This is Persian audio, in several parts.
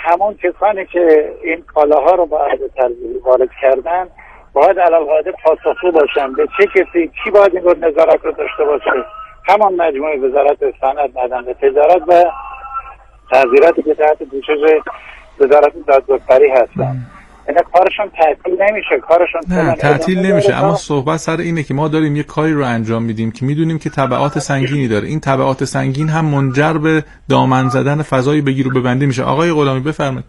همون کسانی که این کالاها رو با ارز ترجیحی وارد کردن باید علاوه پاسخگو باشن. به چه کسی، کی باید این رو نظارت رو داشته باشه؟ همان مجموعه وزارت صنعت، معدن و تجارت و تعزیراتی که تحت پوشش وزارت دادگستری هستن. اینا کارشون تعطیل نمیشه، کارشون نه تعطیل نمیشه، اما صحبت سر اینه که ما داریم یه کاری رو انجام میدیم که میدونیم که تبعات سنگینی داره. این تبعات سنگین هم منجر به دامن زدن فضای بگیر و ببندی میشه. آقای غلامی بفرمایید.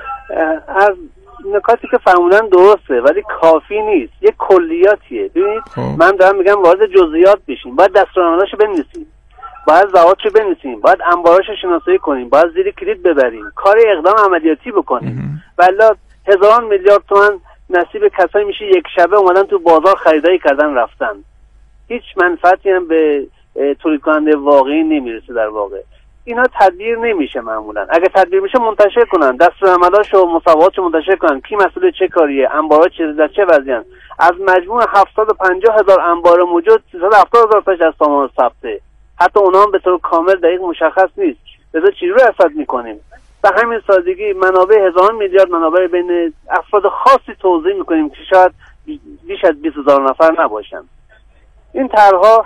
از نکاتی که فرمودن درسته ولی کافی نیست، یه کلیاتیه. ببینید من دارم میگم وارد جزئیات بشیم، باید دستورالعملاشو بنویسیم، باید ضوابطشو بنویسیم، باید انباراشو شناسایی کنیم، باید زیر کلید ببریم، کار اقدام عملیاتی بکنیم. والا هزاران میلیارد تومان نصیب کسایی میشه یک شبه اومدن تو بازار خریداری کردن رفتن. هیچ منفعتی هم به تولید کننده واقعی نمیرسه. در واقع اینا تدبیر نمیشه. معمولا اگه تدبیر میشه منتشر کنن، دستورالعملاشو مصوباتشو منتشر کنن، کی مسئول چه کاریه، انبارا در چه وضعیتن. از مجموع 750,000 انبار موجود 370,000 تاش از سامان ثبته. حتی اونها هم به طور کامل دقیق مشخص نیست. لذا چجوری رصد میکنیم؟ به همین سادگی منابع هزاران میلیارد منابع بین افراد خاصی توزیع میکنیم که شاید بیش از 20,000 نفر نباشن. این طرح‌ها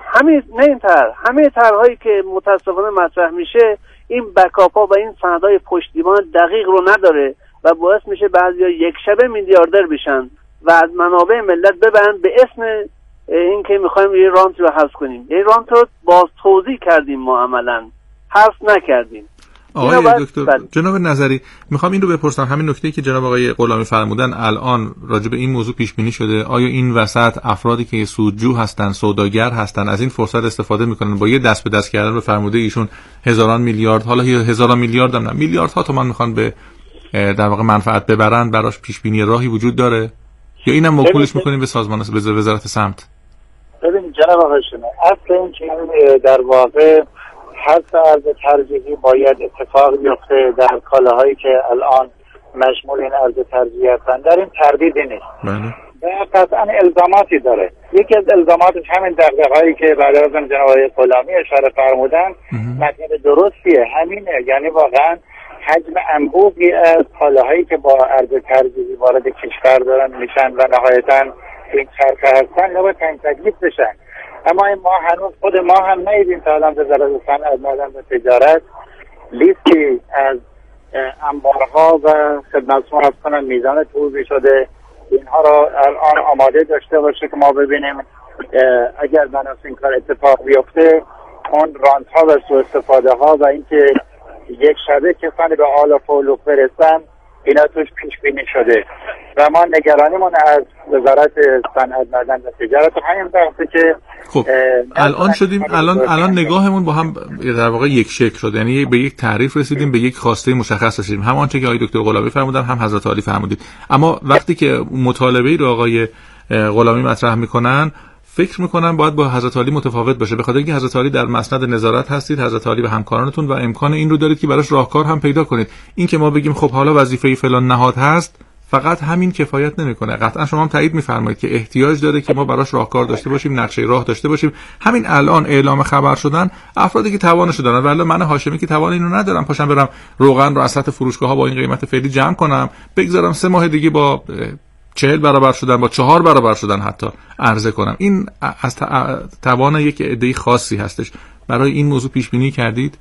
همه طرح‌هایی که متاسفانه مطرح میشه این بکاپ‌ها و این سندهای پشتیبان دقیق رو نداره و باعث میشه بعضیا یک شبه میلیاردر بشن و از منابع ملت ببرن به اسم این که میخوایم یه رانت رو حذف کنیم. یه رانت رو باز توضیح کردیم، ما عملاً حذف نکردیم. آقای دکتر جناب نظری، میخوام این رو بپرسم، همین نکته‌ای که جناب آقای غلامی فرمودن الان راجع به این موضوع پیش بینی شده؟ آیا این وسط افرادی که سودجو هستن، سوداگر هستن، از این فرصت استفاده میکنن با یه دست به دست کردن به فرموده ایشون هزاران میلیارد، حالا هزاران میلیارد هم نه، میلیاردها تومان میخوان به در واقع منفعت ببرن؟ براش پیش بینی راهی وجود داره یا اینم موکولش میکنیم به سازمان وزارت سمت؟ ببین جناب آقای شما، اصل این که در واقع حذف ارز ترجیحی باید اتفاق بیفته در کالاهایی که الان مشمول این ارز ترجیحی هستند، در این تردیدی نیست. و قطعا الزاماتی داره. یکی از الزاماتش همین دغدغه‌هایی که بعد از جناب آقای غلامی اشاره فرمودن مطلب درستیه، همینه. یعنی واقعا حجم انبوهی از کالاهایی که با ارز ترجیحی وارد کشور دارن میشن و نهایتاً این چرخه هستن نباید تعیین تکلیف بشن. اما این ما هنوز خود ما هم ندیدیم تا الان وزارت صنعت، معدن و تجارت لیستی از انبارها و خدمت‌ها هست کنن میزان توزیع شده اینها را الان آماده داشته باشه که ما ببینیم اگر بنابرای این کار اتفاق بیفته اون رانت ها و سوء استفاده ها و اینکه یک شبه کسانی به آل و فولوق برسن اینا توش پیش بینی شده و ما نگرانیمون از وزارت صنعت، معدن و تجارت و همین بحثی که خب الان شدیم الان نگاهمون با هم در واقع یک شکل شد، یعنی به یک تعریف رسیدیم، به یک خواسته مشخص رسیدیم، هم آنچه که آقای دکتر غلامی فرمودن هم حضرت عالی فرمودید. اما وقتی که مطالبه‌ای رو آقای غلامی مطرح میکنن فکر میکنم باید با حضرت عالی متفاوت باشه، به خاطر اینکه حضرت عالی در مسند نظارت هستید، حضرت عالی و همکارانتون و امکان این رو دارید که براش راهکار هم پیدا کنید. این که ما بگیم خب حالا وظیفه فلان نهاد هست فقط همین کفایت نمیکنه. قطعا شما هم تایید میفرمایید که احتیاج داره که ما براش راهکار داشته باشیم، نقشه راه داشته باشیم. همین الان اعلام خبر شدن افرادی که توانشو دارن، ولی من هاشمی که توان اینو ندارم پاشم برم روغن رو از سطح فروشگاه‌ها با این قیمت فعلی جمع کنم، بگذارم 3 ماه دیگه با 40 برابر شدن، با 4 برابر شدن حتی عرضه کنم. این از توان یک عده خاصی هستش. برای این موضوع پیش بینی کردید؟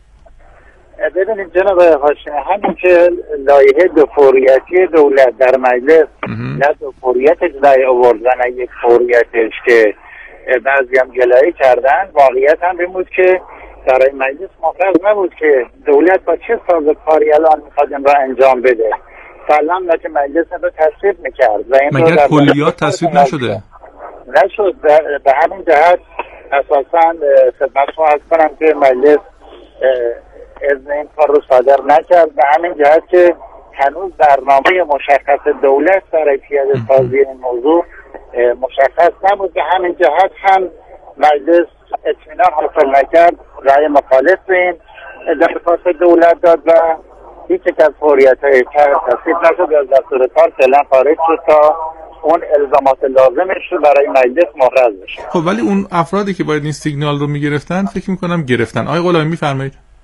ببینید جناب هاشمی، همین که لایحه دفوریتی دولت در مجلس نه دفوریتش لایحه آورد و نه یک فوریتش که بعضی هم گلایه کردن، واقعیت هم این بود که در این مجلس مفرض نبود که دولت با چه سازوکاری الان میخواد این را انجام بده. سلام نه که مجلس رو تصویب میکرد و این مگر کلیات تصویب نشده؟ نشد. به همین جهت اساساً خدمتتون عرض کنم که مجلس اذن این کار رو صادر نکرد، به همین جهت که هنوز برنامه مشخص دولت برای پیاده سازی این موضوع مشخص نبود. به همین جهت هم مجلس اطمینان حاصل نکرد، رأی مخالف به این درخواست دولت داد و هیچ یک از فوریت‌های تصویب نشد و از دستور کار فعلا خارج شد تا اون الزامات لازمش رو برای مجلس محرز بشه. خب ولی اون افرادی که باید این سیگنال رو میگرفتن فکر میکنم گرفتن. آقای غلامی میفرمایید.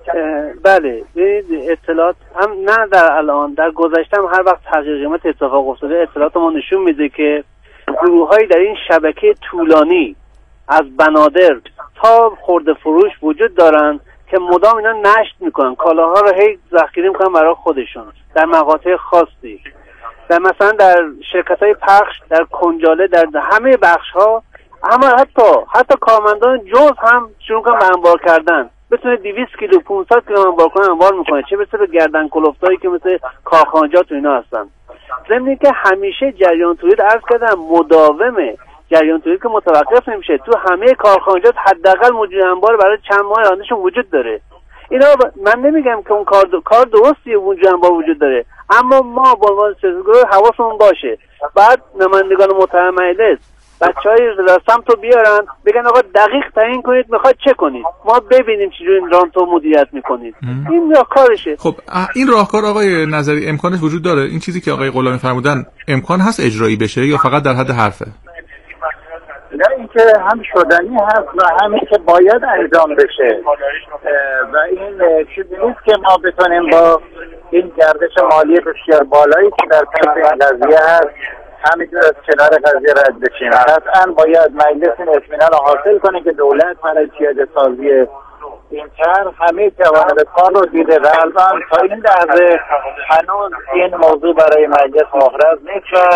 بله، اطلاعات هم نه در الان، در گذشته هم هر وقت تغییر قیمت اتفاق افتاده اطلاعات ما نشون میده که گروه‌هایی در این شبکه طولانی از بنادر تا خرده فروش وجود دارن که مدام اینا نشت میکنن، کالاها رو هی ذخیره میکنن برای خودشون در مقاطع خاصی، در مثلا در شرکت‌های پخش، در کنجاله، در همه بخش‌ها، اما حتی کارمندان جز هم شروع کنن به انبار کردن، بتونه 200 کیلو 500 کیلو انبار کنه انبار میکنه، چه مثل گردن کلفتایی که مثل کارخانجات و اینا هستن. ضمن که همیشه جریان تولید عرض کردم مداومه، جریان تولید که متوقف نمیشه، تو همه کارخانجات حداقل مدیر انبار برای چند ماه آیندهشون وجود داره. اینا من نمیگم که اون کار درستیه وجود انبار وجود داره، اما ما با عنوان سیاستگزار حواسمون باشه. بعد نمایندگان محترم مجلس بچهای سمتو بیارن بگن آقا دقیق تعیین کنید میخواید چه کنید، ما ببینیم چجوری این رانتو مدیریت میکنید. این راهکارشه. خب این راهکار آقای نظری امکانش وجود داره؟ این چیزی که آقای غلامی فرمودن امکان هست اجرایی بشه یا فقط در حد حرفه؟ نه، این که هم شدنی هست و همین که باید انجام بشه و این چیزی نیست که ما بتونیم با این گردش مالی بسیار بالایی که در پس این قضیه هست همینجور از کنار قضیه رد بشیم. قطعا باید مجلس این اطمینان رو حاصل کنه که دولت برای پیاده سازی این طرح همه جوانب کار رو دیده و الان تا این لحظه هنوز این موضوع برای مجلس محرز نیست و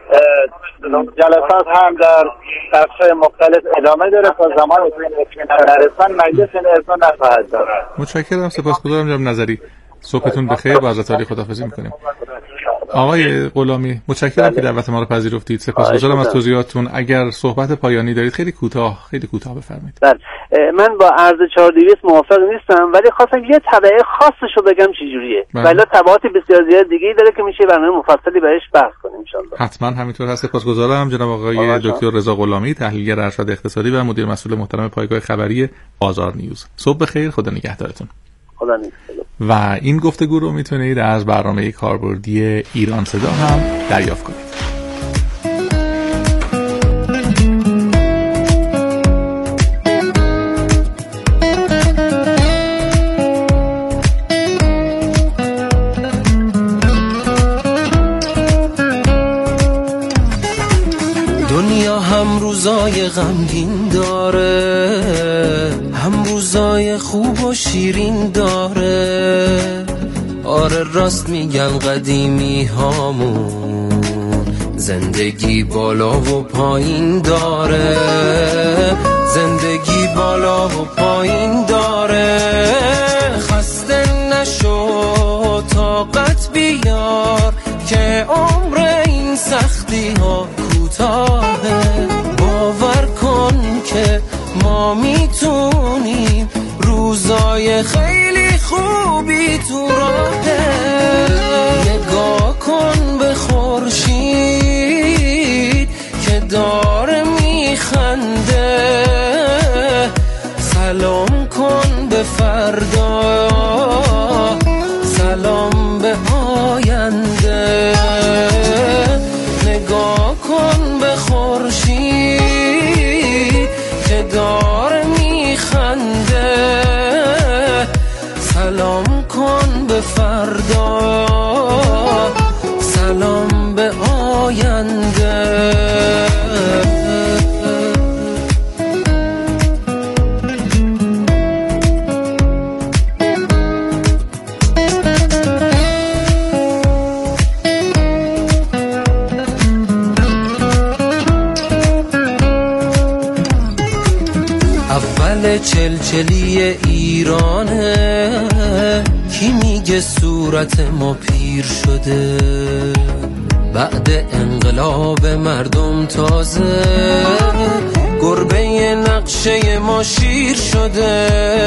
جلسات هم در بخش‌های مختلف ادامه داره تا زمانی که این اطمینان نرسن مجلس این اصلا نخواهد دارد. متشکرم، سپاسگزارم جناب نظری. صبحتون بخیر، با حضرت عالی خداحافظی می‌کنیم. آقای غلامی متشکرم که دعوت ما رو پذیرفتید. سپاسگزارم از توضیحاتتون. اگر صحبت پایانی دارید خیلی کوتاه بفرمایید. بله، من با عرض 4200 موافق نیستم، ولی خواستم یه تبعه خاصش رو بگم چجوریه. ولی تبعات بسیار زیاد دیگه‌ای داره که میشه برنامه مفصلی بهش بحث کنیم ان شاء الله. حتما همینطور هست. سپاسگزارم جناب آقای دکتر رضا غلامی، تحلیلگر ارشد اقتصادی و مدیر مسئول محترم پایگاه خبری بازار نیوز. صبح بخیر، خدا نگهدارتون. و این گفتگو رو میتونید از برنامه کاربردی ایران صدا هم دریافت کنید. دنیا هم روزای غمگین داره، هم روزای خوب و شیرین داره. آره راست میگن قدیمی هامون، زندگی بالا و پایین داره، زندگی بالا و پایین داره. خسته نشو طاقت بیار که عمر این سختی ها کوتاهه. باور کن که ما میتونیم، روزای خیلی خوبی تو راهه. نگاه کن به خورشید که داره میخنده، سلام کن به فردا، سلام به آینده. نگاه کن به خورشید که داره میخنده، سلام کن به فردا، سلام به آینده. چلچلی ایرانه، کی میگه صورت ما پیر شده؟ بعد انقلاب مردم تازه گربه نقشه ما شیر شده،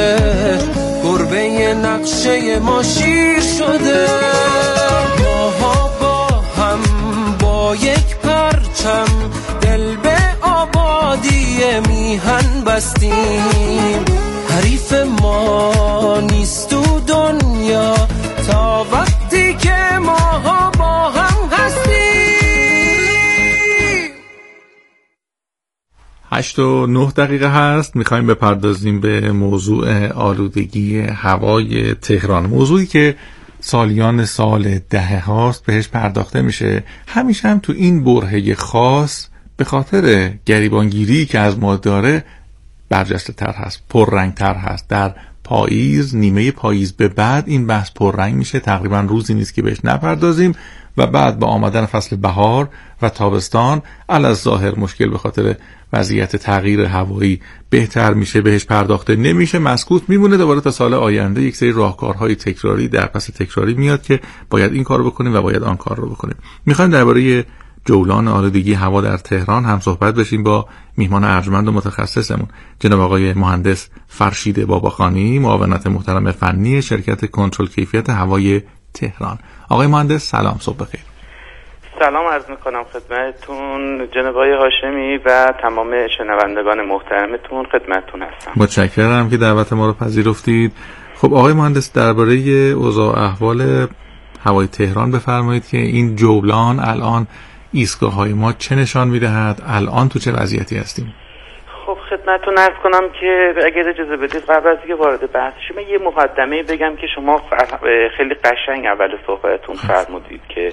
گربه نقشه ما شیر شده. ماها با هم با یک پرچم دل به آبادی میهن بستیم. حریف ما نیست تو دنیا تا وقتی که ماها با هم هستیم. 8:09 هست. میخوایم بپردازیم به موضوع آلودگی هوای تهران، موضوعی که سالیان سال دهه هاست بهش پرداخته میشه. همیشه هم تو این برهه خاص به خاطر گریبانگیری که از ما داره برجسته تر هست، پررنگ تر هست. در پاییز، نیمه پاییز به بعد این بحث پررنگ میشه، تقریبا روزی نیست که بهش نپردازیم و بعد با آمدن فصل بهار و تابستان الظاهر مشکل به خاطر وضعیت تغییر هوایی بهتر میشه، بهش پرداخته نمیشه، مسکوت میمونه. دوباره تا سال آینده یک سری راهکارهای تکراری در پس تکراری میاد که باید این کارو بکنیم و باید آن کار رو بکنیم. میخوایم درباره جولان آلودگی هوا در تهران هم صحبت بشیم با میهمان ارجمند و متخصصمون، جناب آقای مهندس فرشید باباخانی، معاونت محترم فنی شرکت کنترل کیفیت هوای تهران. آقای مهندس سلام، صبح بخیر. سلام عرض میکنم خدمتتون جناب آقای هاشمی و تمام شنوندگان محترمتون، خدمتتون هستم. متشکرم که دعوت ما رو پذیرفتید. خب آقای مهندس، درباره اوضاع احوال هوای تهران بفرمایید که این جولان الان ایستگاه‌های ما چه نشان میدهد؟ الان تو چه وضعیتی هستیم؟ خب خدمتتون عرض کنم که اگر اجازه بدید قبل از اینکه وارد بحث شم یه مقدمه بگم که شما خیلی قشنگ اول صحبتتون فرمودید که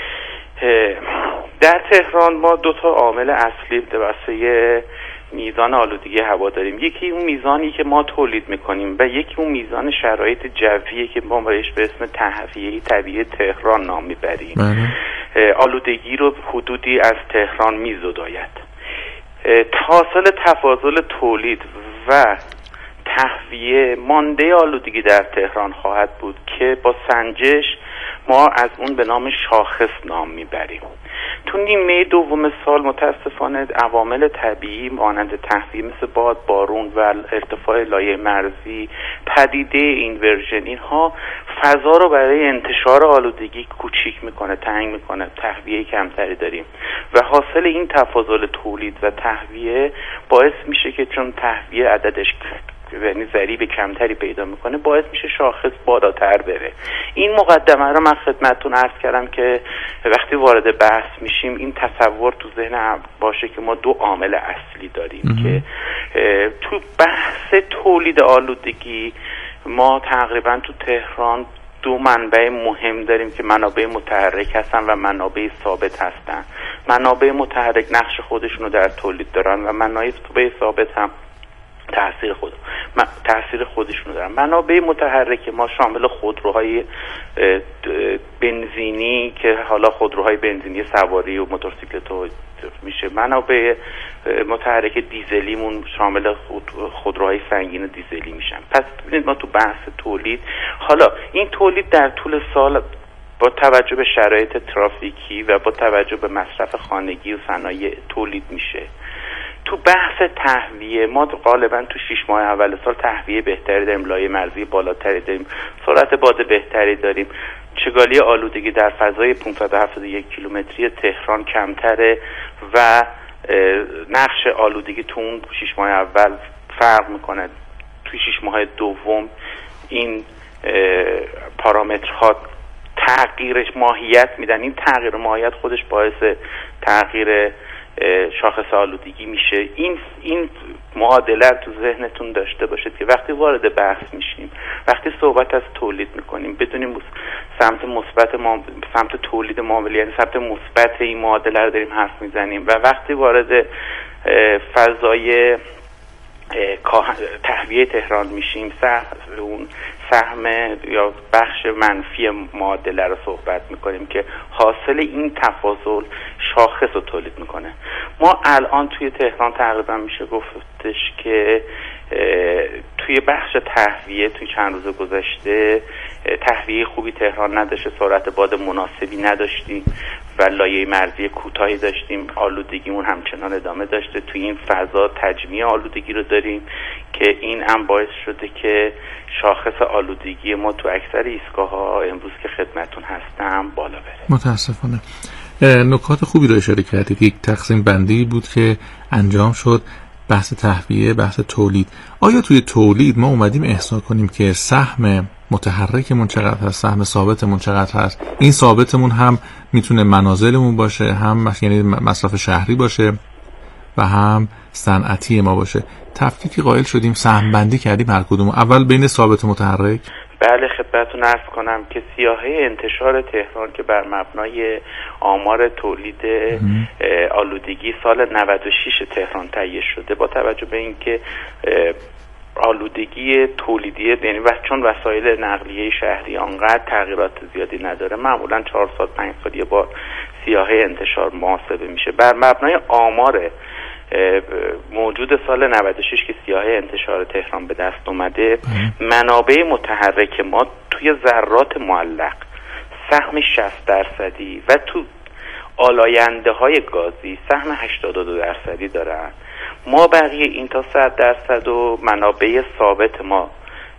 در تهران ما دو تا عامل اصلی واسه میزان آلودگی هوا داریم. یکی اون میزانی که ما تولید میکنیم و یکی اون میزان شرایط جویی که ما بهش به اسم تهویه طبیعی تهران نام میبریم. آلودگی رو حدودی از تهران میزداید. حاصل تفاضل تولید و تهویه مانده آلودگی در تهران خواهد بود که با سنجش ما از اون به نام شاخص نام میبریم. تو نیمه دوم سال متاسفانه عوامل طبیعی مانند تهویه مثل باد، بارون و ارتفاع لایه مرزی، پدیده اینورژن، اینها فضا رو برای انتشار آلودگی کوچیک میکنه، تنگ میکنه، تهویه کمتری داریم و حاصل این تفاضل تولید و تهویه باعث میشه که چون تهویه عددش یعنی ضریب کمتری پیدا میکنه باعث میشه شاخص بالاتر بره. این مقدمه رو من خدمتتون عرض کردم که وقتی وارد بحث میشیم این تصور تو ذهن باشه که ما دو عامل اصلی داریم که تو بحث تولید آلودگی ما تقریبا تو تهران دو منبع مهم داریم که منابع متحرک هستن و منابع ثابت هستن. منابع متحرک نقش خودشون رو در تولید دارن و منابع ثابت هم تأثیر خودشونو دارن. منابع متحرک ما شامل خودروهای بنزینی که حالا خودروهای بنزینی سواری و موتورسیکلت میشه. منابع متحرک دیزلیمون شامل خودروهای سنگین دیزلی میشن. پس ببینید ما تو بحث تولید، حالا این تولید در طول سال با توجه به شرایط ترافیکی و با توجه به مصرف خانگی و صنایع تولید میشه. تو بحث تهویه ما غالبا تو 6 ماه اول سال تهویه بهتری داریم، لایه مرزی بالاتری داریم، سرعت باد بهتری داریم، چگالی آلودگی در فضای 571 کیلومتری تهران کمتره و نقش آلودگی تو اون 6 ماه اول فرق میکنه. تو 6 ماه دوم این پارامترها تغییر ماهیت میدن. این تغییر ماهیت خودش باعث تغییر شاخص آلودگی میشه. این معادله تو ذهنتون داشته باشید که وقتی وارد بحث میشیم، وقتی صحبت از تولید میکنیم، بدونیم سمت مثبت ما، سمت تولید معامله، یعنی سمت مثبت این معادله رو داریم حرف میزنیم و وقتی وارد فضای تهویه تهران میشیم، اون سهم یا بخش منفی معادله رو صحبت میکنیم که حاصل این تفاضل شاخص رو تولید میکنه. ما الان توی تهران تقریبا میشه گفتش که توی بخش تهویه توی چند روز گذشته تهویه خوبی تهران نداشته، سرعت باد مناسبی نداشتیم و لایه مرزی کوتاهی داشتیم. آلودگیمون همچنان ادامه داشته. توی این فضا تجمیع آلودگی رو داریم که این هم باعث شده که شاخص آلودگی ما تو اکثر ایستگاه‌ها امروز که خدمتون هستم بالا بره. متاسفانه. نکات خوبی رو اشاره کردید. یک تقسیم بندی بود که انجام شد، بحث تهویه، بحث تولید. آیا توی تولید ما اومدیم احسا کنیم که سهم متحرکمون چقدر هست، سهم ثابتمون چقدر هست؟ این ثابتمون هم میتونه منازلمون باشه، هم یعنی مصرف شهری باشه و هم صنعتی ما باشه. تفکیکی قائل شدیم، سهم بندی کردیم هر کدوم. اول بین ثابت و متحرک. بله خدمتتون عرض کنم که سیاهه انتشار تهران که بر مبنای آمار تولید آلودگی سال 96 تهران تهیه شده، با توجه به اینکه آلودگی تولیدی، یعنی چون وسایل نقلیه شهری آنقدر تغییرات زیادی نداره، معمولا 4 سال 5 سال یه بار سیاهه انتشار محاسبه میشه. بر مبنای آمار موجود سال 96 که سیاهه انتشار تهران به دست اومده، منابع متحرک ما توی ذرات معلق سهم 60% و تو آلاینده های گازی سهم 82% دارن. ما بقیه این تا 100% و منابع ثابت ما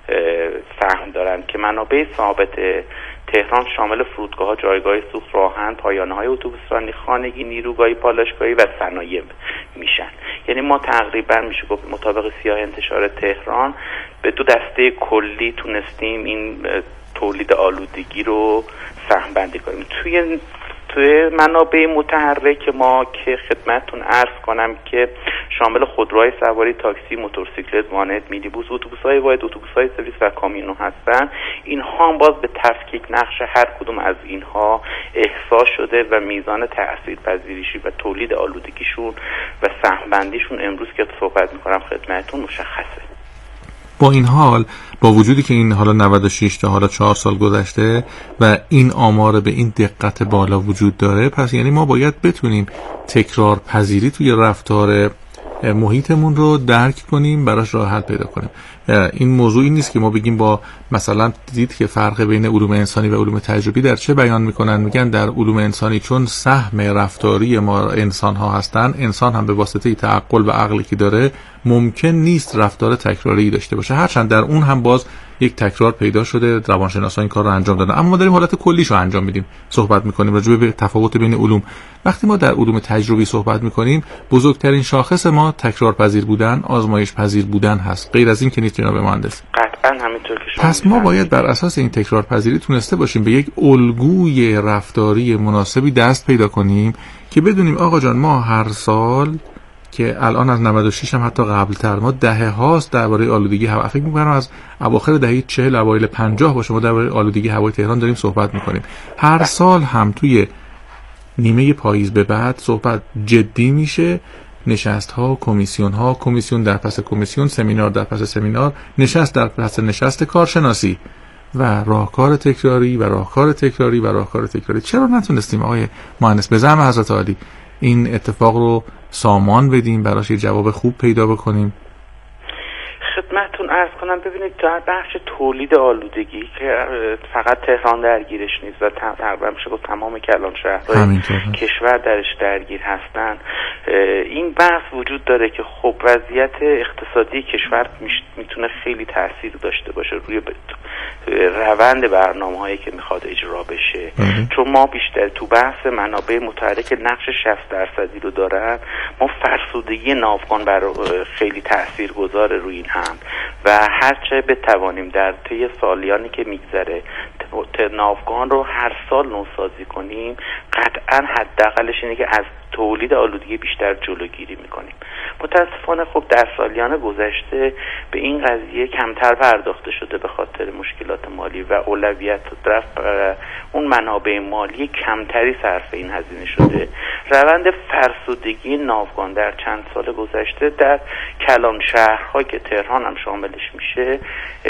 سهم دارن که منابع ثابت تهران شامل فرودگاه‌ها، جایگاه سوخت، راهن، پایانه‌های اتوبوسرانی، خانگی، نیروگاهی، پالایشگاهی و صنایع میشن. یعنی ما تقریبا میشه گفت مطابق سیاهه انتشار تهران به دو دسته کلی تونستیم این تولید آلودگی رو سهم بندی کنیم. توی منابع متحرک ما که خدمتتون عرض کنم که شامل خودروهای سواری، تاکسی، موتورسیکلت، وانت، مینیبوس، اتوبوس‌های واحد، اتوبوس‌های سرویس و کامیونو هستن. اینها هم باز به تفکیک نقش هر کدوم از اینها احساس شده و میزان تاثیرپذیریشی و تولید آلودگیشون و سهم بندیشون امروز که صحبت می‌کنم خدمتتون مشخصه. با این حال، با وجودی که این حالا 96 تا حالا 4 سال گذشته و این آمار به این دقت بالا وجود داره، پس یعنی ما باید بتونیم تکرار پذیری توی رفتار محیطمون رو درک کنیم، براش راه حل پیدا کنیم. این موضوعی نیست که ما بگیم با مثلا دید که فرق بین علوم انسانی و علوم تجربی در چه بیان میکنن. میگن در علوم انسانی چون سهم رفتاری ما انسان ها هستن، انسان هم به واسطه تعقل و عقلی که داره ممکن نیست رفتار تکراری داشته باشه، هرچند در اون هم باز یک تکرار پیدا شده، روانشناسا این کار رو انجام دادن. اما ما داریم حالت کلیشو انجام میدیم، صحبت میکنیم راجع به تفاوت بین علوم. وقتی ما در علوم تجربی صحبت میکنیم، بزرگترین شاخص ما تکرار پذیر بودن، آزمایش پذیر بودن هست. غیر از این که نیست جناب مهندس. قطعا همینطور که شما. پس ما باید بر اساس این تکرار پذیری تونسته باشیم به یک الگوی رفتاری مناسبی دست پیدا کنیم که بدونیم آقا جان ما هر سال که الان از 96 هم حتی قبل‌تر ما دهه هاست درباره آلودگی هوا، فکر می‌کنم از اواخر دهه 40 اوایل 50 باشه ما درباره آلودگی هوای تهران داریم صحبت می‌کنیم. هر سال هم توی نیمه پاییز به بعد صحبت جدی میشه، نشست‌ها، کمیسیون‌ها، کمیسیون در پس کمیسیون، سمینار در پس سمینار، نشست در پس نشست کارشناسی و راهکار تکراری و راهکار تکراری و راهکار تکراری. چرا نتونستیم آقای مهندس به زعم حضرت عالی این اتفاق رو سامان بدیم، براش یه جواب خوب پیدا بکنیم؟ خدمتتون عرض کنم ببینید در بخش تولید آلودگی که فقط تهران درگیرش نیست و تقریبا میشه گفت تمام کلان شهرهای کشور درش درگیر هستن، این بحث وجود داره که خب وضعیت اقتصادی کشور میتونه خیلی تاثیر داشته باشه روی روند برنامه‌هایی که میخواد اجرا بشه. چون ما بیشتر تو بحث منابع متحرک نقش 60% رو دارن، ما فرسودگی ناوگان خیلی تاثیرگذاره روی این هم و هرچه بتوانیم در طی سالیانی که میگذره ناوگان رو هر سال نوسازی کنیم، قطعا حداقلش اینه که از تولید آلودگی بیشتر جلوگیری میکنیم. متاسفانه خب در سالیان گذشته به این قضیه کمتر پرداخته شده به خاطر مشکلات مالی و اولویت رفت اون منابع مالی کمتری صرف این هزینه شده. روند فرسودگی ناوگان در چند سال گذشته در کلان شهرها که تهران هم شاملش میشه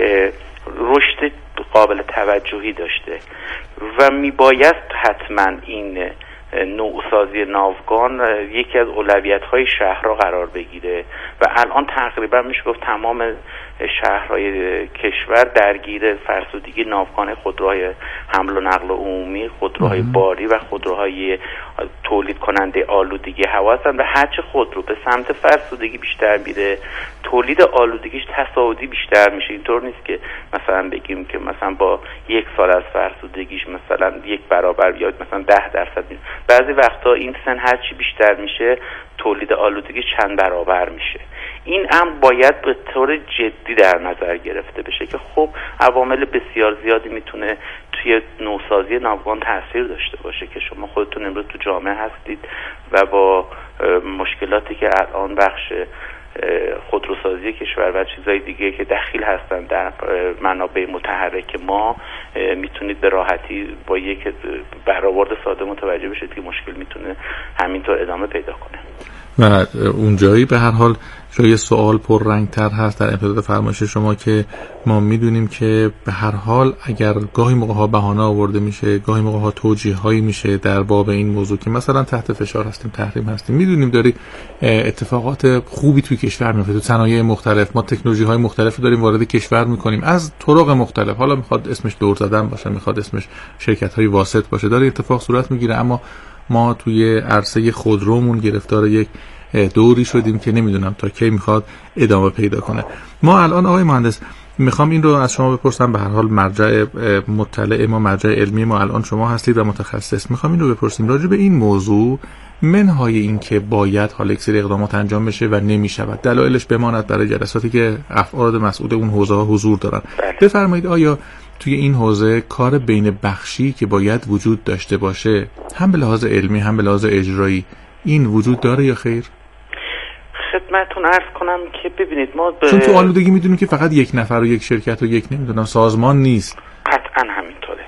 رشد قابل توجهی داشته و میباید حتما این نوسازی ناوگان یکی از اولویت‌های شهرها قرار بگیره و الان تقریبا میشه گفت تمام شهرهای کشور درگیر فرسودگی ناوگان خودروهای حمل و نقل عمومی، خودروهای باری و خودروهای تولید کننده آلودگی هوا هستن و هرچه خودرو به سمت فرسودگی بیشتر میره تولید آلودگیش تصاعدی بیشتر میشه. اینطور نیست که مثلا بگیم که مثلا با یک سال از فرسودگیش مثلا 1 برابر یا مثلا 10% میشه. بعضی وقتا این سن هرچی بیشتر میشه تولید آلودگی چند برابر میشه. این امر باید به طور جدی در نظر گرفته بشه که خب عوامل بسیار زیادی میتونه توی نوسازی ناوگان تاثیر داشته باشه که شما خودتون امروز تو جامعه هستید و با مشکلاتی که الان بخش خودروسازی کشور و چیزای دیگه که دخیل هستن در منابع متحرک ما، میتونید به راحتی با یک برآورد ساده متوجه بشید که مشکل میتونه همینطور ادامه پیدا کنه. و اونجایی به هر حال جای سوال پررنگ‌تر هست در امتداد فرمایش شما که ما میدونیم که به هر حال اگر گاهی موقع‌ها بهانه آورده میشه، گاهی موقع‌ها توجیه‌هایی میشه در باب این موضوع که مثلا تحت فشار هستیم، تحریم هستیم، میدونیم داری اتفاقات خوبی توی کشور میفته، تو صنایع مختلف ما تکنولوژی‌های مختلفی داریم وارد کشور میکنیم از طرق مختلف، حالا میخواد اسمش دور زدن باشه، میخواد اسمش شرکت‌های واسط باشه، داره اتفاق صورت میگیره. اما ما توی عرصه خودرومون گرفتار یک دوری شدیم که نمیدونم تا کی میخواد ادامه پیدا کنه. ما الان آقای مهندس میخوام این رو از شما بپرسم، به هر حال مرجع مطلع ما، مرجع علمی ما الان شما هستید و متخصص، میخوام این رو بپرسیم راجع به این موضوع، منهای این که باید حالا یک سری اقدامات انجام بشه و نمیشود، دلایلش بماند برای جلساتی که افراد مسئول اون حوزه ها حضور دارن. بفرمایید آیا توی این حوزه کار بین بخشی که باید وجود داشته باشه هم به لحاظ علمی هم به لحاظ اجرایی این وجود داره یا خیر؟ خدمتتون عرض کنم که ببینید ما چون تو آلودگی میدونیم که فقط یک نفر و یک شرکت و یک نمیدونم سازمان نیست. قطعا همینطوره.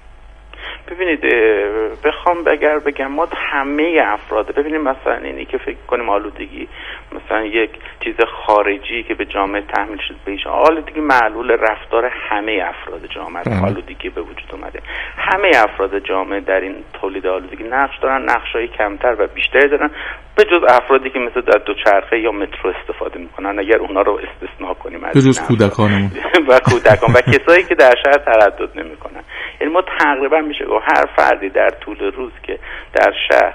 ببینید بخوام اگر بگم ما همه افراد، ببینید مثلا اینی که فکر کنیم آلودگی مثلا یک چیز خارجی که به جامعه تحمیل شده بهش، آلودگی معلول رفتار همه افراد جامعه. آلودگی به وجود اومده، همه افراد جامعه در این تولید آلودگی نقش دارن، نقشای کمتر و بیشتری دارن، به جز افرادی که مثل در دوچرخه یا مترو استفاده میکنن، اگر اونا رو استثناء کنیم، به جز کودکانمون و کودکان و کسایی که در شهر تردد نمیکنن. یعنی ما تقریبا میشه گفت هر فردی در طول روز که در شهر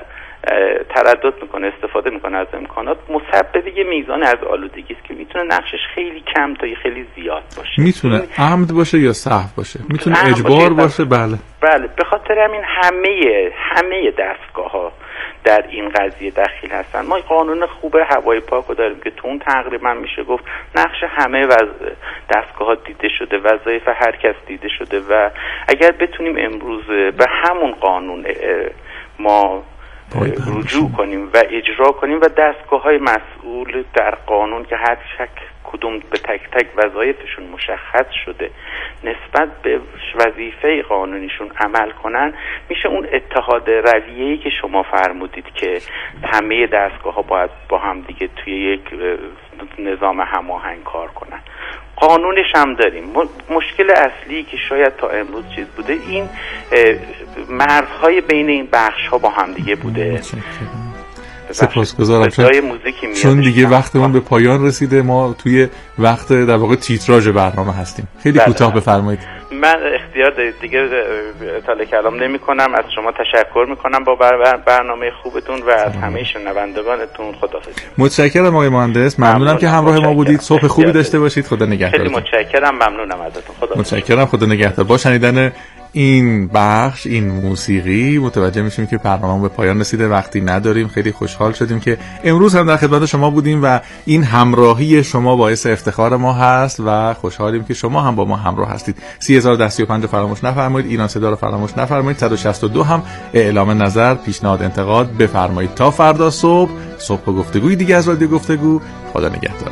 تردد میکنه، استفاده میکنه از امکانات، مسبب یه میزان از آلودگی است که میتونه نقشش خیلی کم تا خیلی زیاد باشه. میتونه عمد باشه یا سهو باشه، میتونه اجبار باشه. بله به خاطر همین همه دستگاه‌ها در این قضیه دخیل هستن. ما قانون خوب هوای پاک رو داریم که تو اون تقریبا میشه گفت نقش همه دستگاه‌ها دیده شده، وظایف هر کس دیده شده و اگر بتونیم امروز به همون قانون ما رجوع کنیم و اجرا کنیم و دستگاه‌های مسئول در قانون که هر کدوم به تک تک وظایفشون مشخص شده نسبت به وظیفه قانونیشون عمل کنن، میشه اون اتحاد رویه‌ای که شما فرمودید که همه دستگاه‌ها باید با هم دیگه توی یک نظام هماهنگ کار کنن. قانونش هم داریم. مشکل اصلی که شاید تا امروز چیز بوده این مرزهای بین این بخش‌ها با هم دیگه بوده. سپاسگزارم چون دیگه وقتمون به پایان رسیده، ما توی وقت در واقع تیتراژ برنامه هستیم. خیلی کوتاه بفرمایید. من اختیار دارید دیگه اطاله کلام نمی کنم. از شما تشکر میکنم با برنامه خوبتون و از همه شنوندگانتون. خداحافظ. متشکرم آقای مهندس، ممنونم که همراه ما بودید. صبح خوبی داشته باشید. خدا نگهدار. خیلی متشکرم، ممنونم ازتون. متشکرم، خدا نگهدار. با شنیدن این بخش، این موسیقی، متوجه میشیم که برنامه به پایان رسیده، وقتی نداریم. خیلی خوشحال شدیم که امروز هم در خدمت شما بودیم و این همراهی شما باعث افتخار ما هست و خوشحالیم که شما هم با ما همراه هستید. 3035 رو فراموش نفرمایید، ایران صدا رو فراموش نفرمایید، 162 هم اعلام نظر، پیشنهاد، انتقاد بفرمایید. تا فردا صبح گفتگوی دیگه از رادیو گفتگو. خدا نگهدار.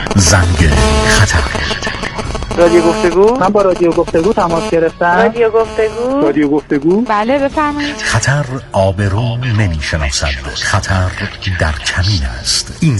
زنگ خطر. رادیو گفتگو؟ من با رادیو گفتگو تماس گرفتم. رادیو گفتگو؟ رادیو گفتگو؟ بله بفرمایید. خطر آبرو نمی‌شناسد. خطر در کمین است. این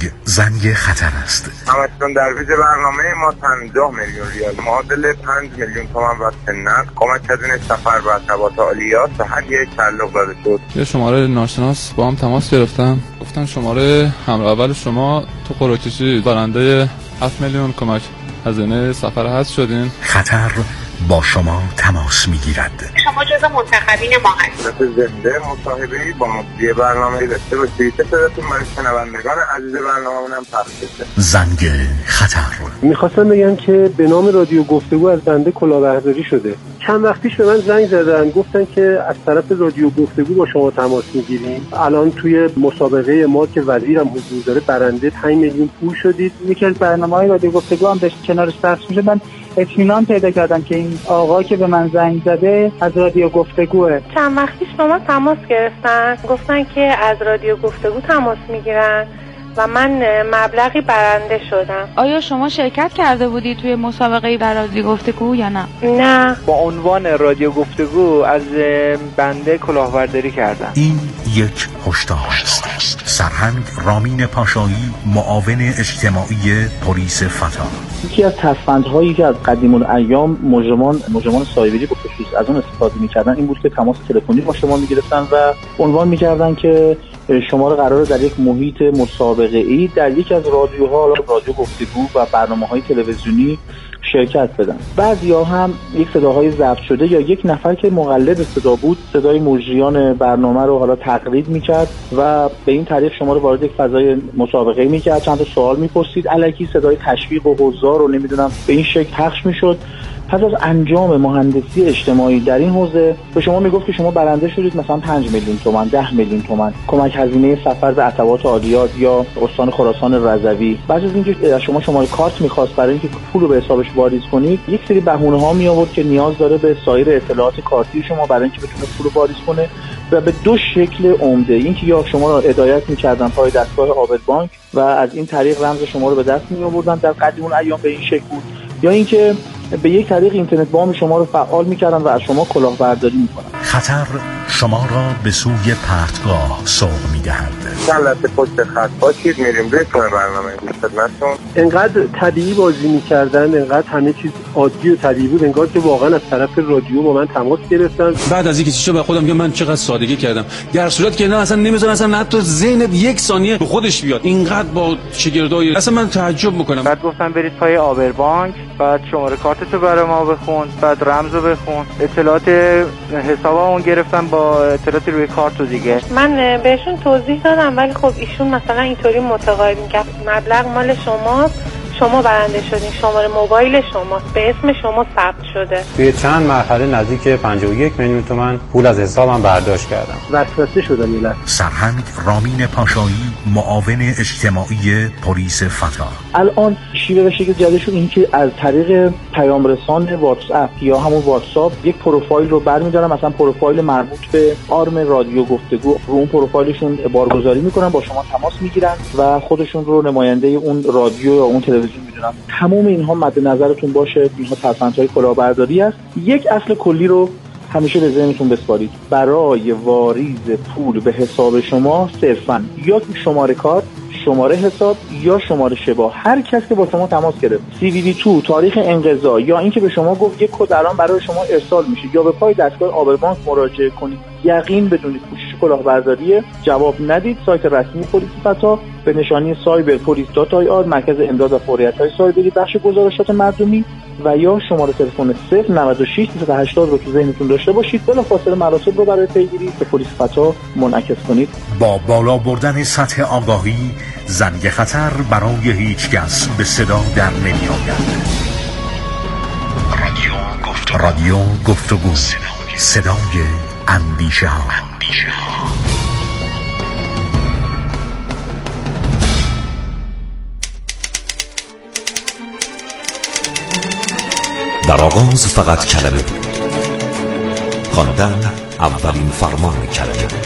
زنگ خطر است. همچنان در ویژه برنامه ما 50 میلیون ریال معادل 5 میلیون تومان واسه نقد کمک هزینه سفر و ارتباط عالیات به هر یک تعلق داده شد. یه شماره ناشناس با هم تماس گرفتم، گفتن شماره همراه اول شما تو قرعه‌کشی برنده 7 میلیون کمک هزینه سفر هست شدین. خطر با شما تماس میگیرد. شما جزو منتخبین ما هستید. زنده مصاحبه‌ای با مجری برنامه‌ای داشته باشید که صداتون برای شنوندگان عزیز برنامه‌مون هم پخش بشه. زنگ خطر. میخواستم بگم که به نام رادیو گفتگو از بنده کلاهبرداری شده. چند وقت پیش به من زنگ زدن، گفتن که از طرف رادیو گفتگو با شما تماس میگیریم. الان توی مسابقه ما که وزیرم حضور داره برنده 5 میلیون پول شدید. یکی از برنامه‌های رادیو گفتگو هم داشت کنارش پخش میشه. من اطمینان پیدا کردم که این آقا که به من زنگ زده از رادیو گفتگوه. چند وقت پیش با ما تماس گرفتن، گفتن که از رادیو گفتگو تماس میگیرن و من مبلغی برنده شدم. آیا شما شرکت کرده بودی توی مسابقه در رادیو گفتگو یا نه؟ نه. با عنوان رادیو گفتگو از بنده کلاهبرداری کردم. این یک هشدار است. سرهنگ رامین پاشایی، معاون اجتماعی پلیس فتا. یکی از ترفندهایی که از قدیم الایام مجرمان سایبری به خصوص از اون استفاده می‌کردن این بود که تماس تلفنی با شما می‌گرفتن و عنوان می‌کردن که شما رو قراره در یک محیط مسابقه‌ای در یک از رادیوها، رادیو گفتگو و برنامه‌های تلویزیونی شرکت بدن. بعضیا هم یک صداهای ضبط شده یا یک نفر که مقلد صدا بود صدای مجریان برنامه رو حالا تقلید میکرد و به این طریق شما رو وارد یک فضای مسابقه میکرد، چند تا سوال میپرسید، الکی صدای تشویق و حضار رو نمیدونم به این شکل پخش میشد. پس از انجام مهندسی اجتماعی در این حوزه به شما میگفت که شما برنده شدید مثلا 5 میلیون تومان، 10 میلیون تومان کمک هزینه سفر به ارتباط عالیات یا استان خراسان رضوی. بعد از اینکه شما شماره کارت می‌خواست برای اینکه پول رو به حسابش واریز کنید، یک سری بهونه‌ها می آورد که نیاز داره به سایر اطلاعات کارتی شما برای اینکه بتونه پول رو واریز کنه و به دو شکل عمده. اینکه یا شما رو هدایت می‌کردن پای دستگاه عابد بانک و از این طریق رمز شما رو به دست می‌آوردن، در قدیم الایام به این شکل بود، یا اینکه به یک طریق اینترنت بانک شما رو فعال می‌کردن و از شما کلاهبرداری می‌کنن. خطر شما را به سوی پرتگاه سوق می‌دهد. چند لحظه پشت خط باشید، میریم روی برنامه خدمتتون. انقدر طبیعی بازی می‌کردن، انقدر همه چیز عادی و طبیعی بود، انگار که واقعا از طرف رادیو با من تماس گرفتن. بعد از اینکه چیزا به خودم میگم من چقدر سادگی کردم، در صورتی که نه اصلا نمی‌ذارن اصلا حتی ذهنت یک ثانیه به خودش بیاد. اینقدر با شگردای اصلا من تعجب می‌کنم. بعد گفتم برید پای آبر بانک، بعد شماره کارتتو برای ما بخون، بعد رمزو بخون، اطلاعات حسابمون گرفتم با اطلاعات روی کارت دیگه. من بهشون توضیح دادم ولی خب ایشون مثلا اینطوری متقاعد می‌کرد مبلغ مال شماست، شما برنده شدین، شماره موبایل شماست، به اسم شما ثبت شده. توی چند مرحله نزدیک 51 میلیون تومان پول از حسابم برداشت کردم. وسوسه شدم یه لحظه. سرهنگ رامین پاشایی، معاون اجتماعی پلیس فتا. الان شیوه و شکل جدیدشون این که از طریق پیام رسان واتس اپ یا همون واتساپ یک پروفایل رو برمی‌دارن، مثلا پروفایل مربوط به آرم رادیو گفتگو، رو اون پروفایلشون بارگذاری می‌کنن، با شما تماس می‌گیرن و خودشون رو نماینده اون رادیو یا اون تلویزیون می‌دونن. تمام اینها مد نظرتون باشه، اینها ترفندهای کلاهبرداری است. یک اصل کلی رو همیشه به ذهنتون بسپارید. برای واریز پول به حساب شما صرفاً یا شماره کارت، شماره حساب یا شماره شبا، هر کس که با شما تماس گرفت، CVV2 تاریخ انقضا یا اینکه به شما گفت یک کد الان برای شما ارسال میشه یا به پای دستگاه آبر بانک مراجعه کنید، یقین بدونید کوشش کلاهبرداری، جواب ندید. سایت رسمی پلیس فتا به نشانی cyberpolice.ir، مرکز امداد و فوریت‌های سایبری، بخش گزارشات مردمی، و یا شماره تلفن 096 380 رو تو ذهنتون داشته باشید. بلافاصله مراسم رو برای پیگیری به پلیس فتا منعکس کنید. با بالا بردن سطح آگاهی، زنگ خطر برای هیچ کس به صدا در نمی‌آید. رادیو گفتگو، صدای اندیشه ها. در آغاز فقط کلمه بود، خواندن اولین فرمان کلمه.